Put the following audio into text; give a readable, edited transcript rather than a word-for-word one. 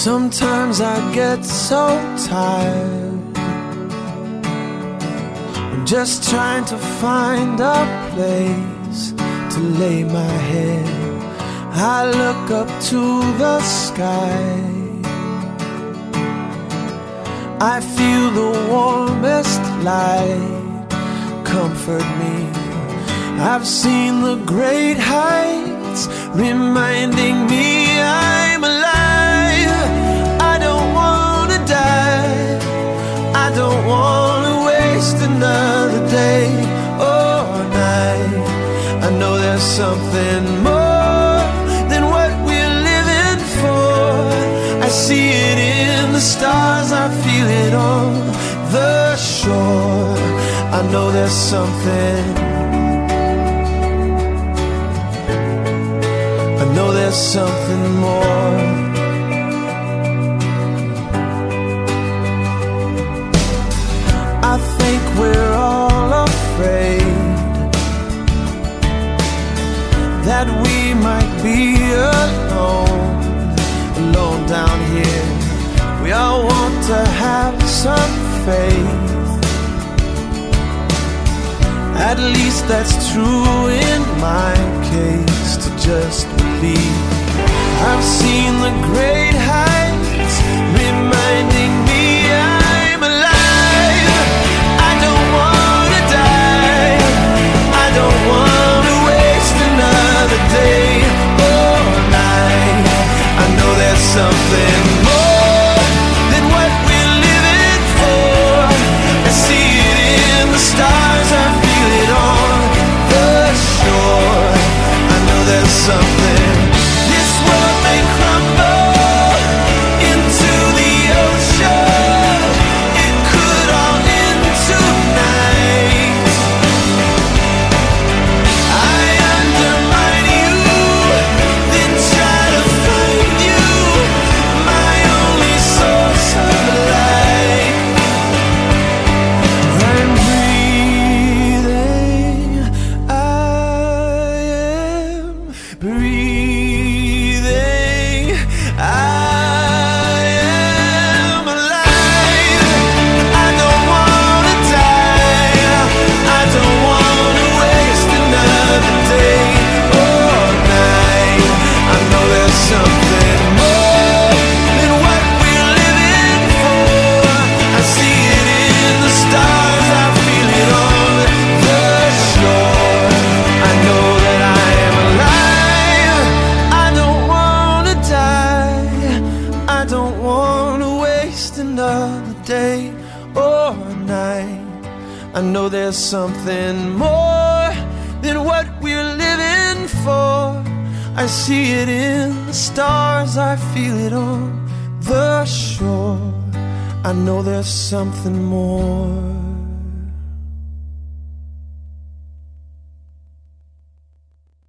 Sometimes I get so tired. I'm just trying to find a place to lay my head. I look up to the sky. I feel the warmest light comfort me. I've seen the great heights reminding me I'm alive. I don't want to die. I don't want to waste another day or night. I know there's something more than what we're living for. I see it in the stars, I feel it on the shore. I know there's something. I know there's something more. I think we're all afraid that we might be alone down here. We all want to have some faith. At least that's true in my case, to just believe. I've seen the great heights reminding me I'm alive. I don't want to die. I don't want to waste another day or night. I know there's something more than what we're living for. I see it in the stars, I feel it on the shore. I know there's something. This world may crumble into the ocean. It could all end tonight. I undermine you, then try to find you, my only source of life. I'm breathing, I am breathing, I am alive. I don't want to die. I don't want to waste another day or night. I know there's something more than what we're living for. I see it in the stars, I feel it on the shore. I know that I am alive. I don't want to die. I don't want to waste another day or night. I know there's something more than what we're living for. I see it in the stars, I feel it on the shore. I know there's something more.